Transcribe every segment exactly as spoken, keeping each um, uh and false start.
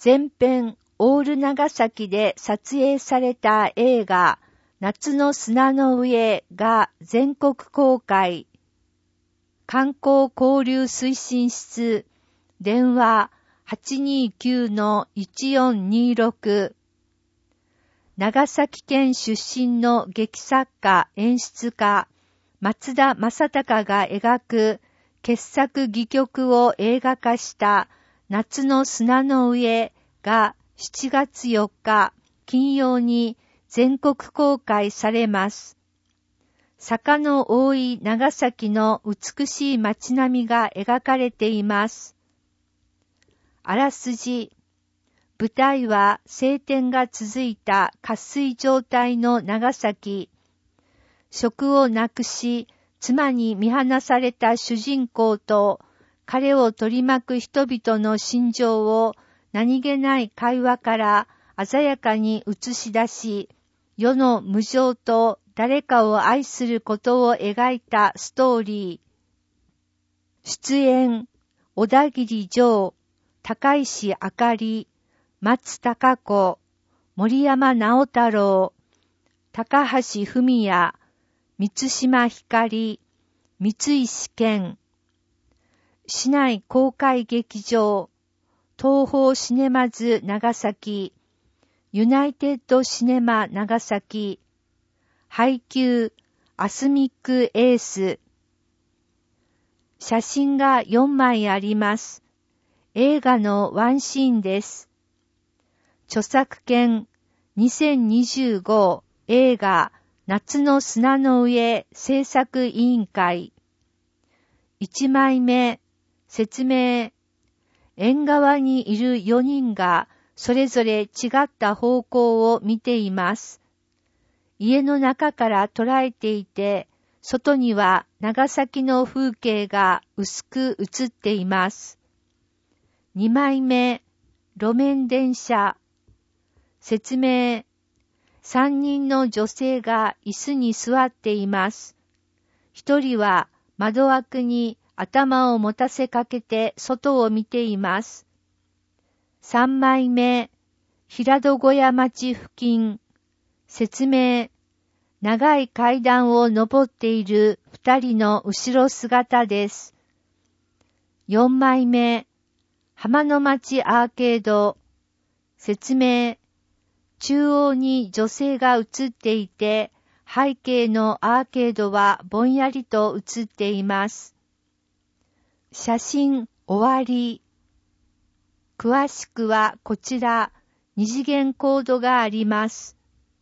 全編オール長崎で撮影された映画夏の砂の上が全国公開。観光交流推進室電話 はちにーきゅうのいちよんにーろく。長崎県出身の劇作家演出家松田正隆が描く傑作戯曲を映画化した夏の砂の上がしちがつよっか金曜に全国公開されます。坂の多い長崎の美しい街並みが描かれています。あらすじ。舞台は晴天が続いた渇水状態の長崎。職をなくし、妻に見放された主人公と、彼を取り巻く人々の心情を何気ない会話から鮮やかに映し出し、世の無常と誰かを愛することを描いたストーリー。出演、小田切丈、高石あかり、松たか子、森山直太朗、高橋文也、満島ひかり、三石健。市内公開劇場、東宝シネマズ長崎、ユナイテッドシネマ長崎、配給アスミックエース。写真がよんまいあります。映画のワンシーンです。著作権にせんにじゅうご映画夏の砂の上制作委員会。いちまいめ、説明。縁側にいるよにんがそれぞれ違った方向を見ています。家の中から捉えていて、外には長崎の風景が薄く映っています。にまいめ、路面電車。説明。さんにんの女性が椅子に座っています。ひとりは窓枠に頭を持たせかけて外を見ています。さんまいめ、平戸小屋町付近。説明。長い階段を登っている二人の後ろ姿です。よんまいめ、浜の町アーケード。説明。中央に女性が映っていて、背景のアーケードはぼんやりと映っています。写真終わり。詳しくはこちら、二次元コードがあります。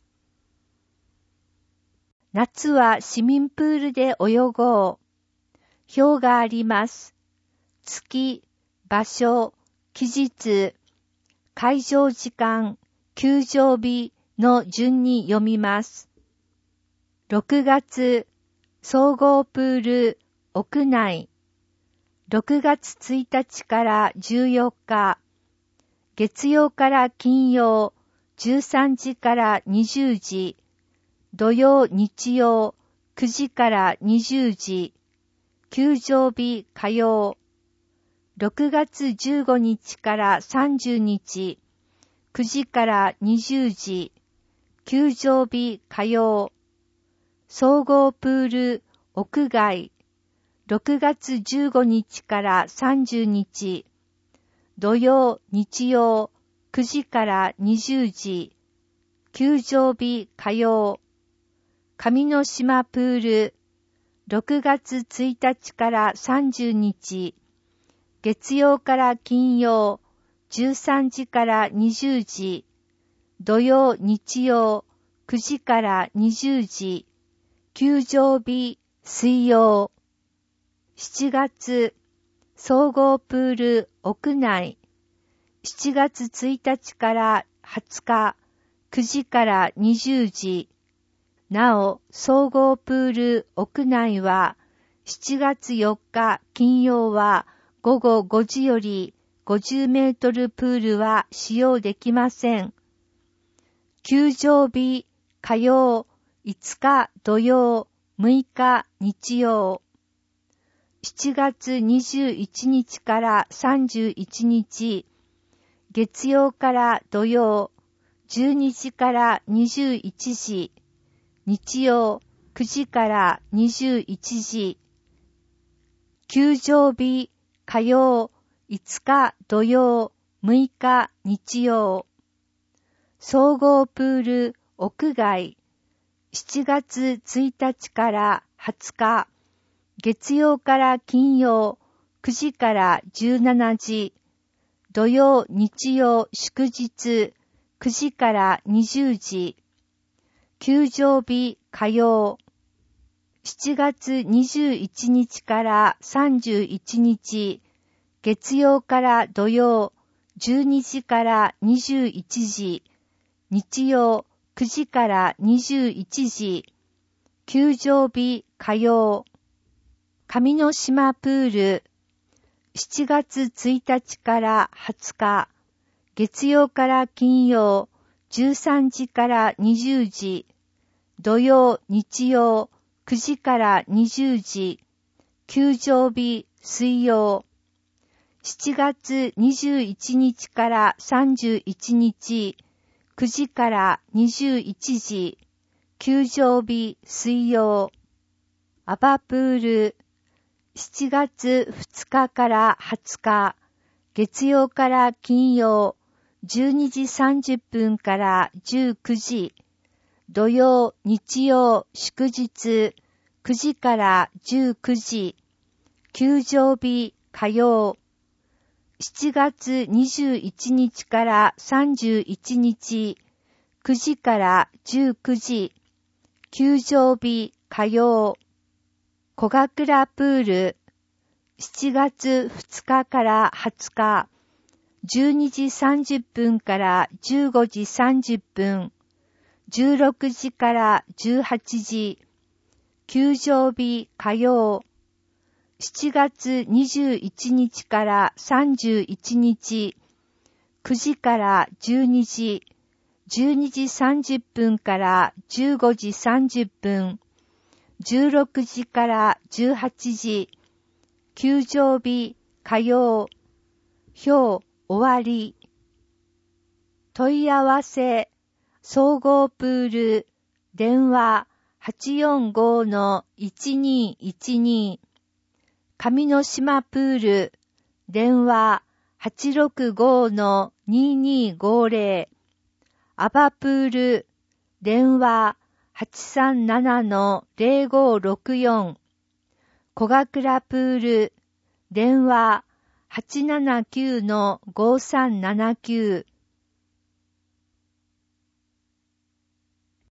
夏は市民プールで泳ごう。表があります。月、場所、期日、会場時間、休場日の順に読みます。ろくがつ、総合プール、屋内。ろくがつついたちからじゅうよっか、月曜から金曜、じゅうさんじからにじゅうじ、土曜日曜、くじからにじゅうじ、休場日火曜、ろくがつじゅうごにちからさんじゅうにち、くじからにじゅうじ、休場日火曜、総合プール屋外、ろくがつじゅうごにちからさんじゅうにち、土曜日曜、くじからにじゅうじ、休場日火曜、上之島プール、ろくがつついたちからさんじゅうにち、月曜から金曜、じゅうさんじからにじゅうじ、土曜日曜、くじからにじゅうじ、休場日水曜。しちがつ、総合プール屋内。しちがつついたちからはつか、くじからにじゅうじ。なお、総合プール屋内は、しちがつよっか金曜はごごごじよりごじゅうメートルプールは使用できません。休場日火曜、いつか土曜、むいか日曜。しちがつにじゅういちにちからさんじゅういちにち、 月曜から土曜、じゅうにじからにじゅういちじ、日曜くじからにじゅういちじ、休場日火曜、いつか土曜、むいか日曜、総合プール屋外、しちがつついたちからはつか、月曜から金曜、くじからじゅうしちじ、土曜日曜祝日、くじからにじゅうじ、休場日火曜、しちがつにじゅういちにちからさんじゅういちにち、月曜から土曜、じゅうにじからにじゅういちじ、日曜くじからにじゅういちじ、休場日火曜、上之島プール、しちがつついたちからはつか、月曜から金曜、じゅうさんじからにじゅうじ、土曜日曜、くじからにじゅうじ、休場日水曜、しちがつにじゅういちにちからさんじゅういちにち、くじからにじゅういちじ、休場日水曜、アバプール、しちがつふつかからはつか、月曜から金曜、じゅうにじさんじゅっぷんからじゅうくじ、土曜、日曜、祝日、くじからじゅうくじ、休場日火曜、しちがつにじゅういちにちからさんじゅういちにち、くじからじゅうくじ、休場日火曜、小倉プール、しちがつふつかからはつか、じゅうにじさんじゅっぷんからじゅうごじさんじゅっぷん、じゅうろくじからじゅうはちじ、休場日火曜、しちがつにじゅういちにちからさんじゅういちにち、くじからじゅうにじ、じゅうにじさんじゅっぷんからじゅうごじさんじゅっぷん、じゅうろくじからじゅうはちじ、休場日火曜、表終わり。問い合わせ、総合プール、電話 はちよんご のいちにいちに、上之島プール、電話 はちろくご のににごぜろ、アバプール、電話 はちさんなな のぜろごろくよん、小倉プール、電話 はちななきゅう のごさんななきゅう、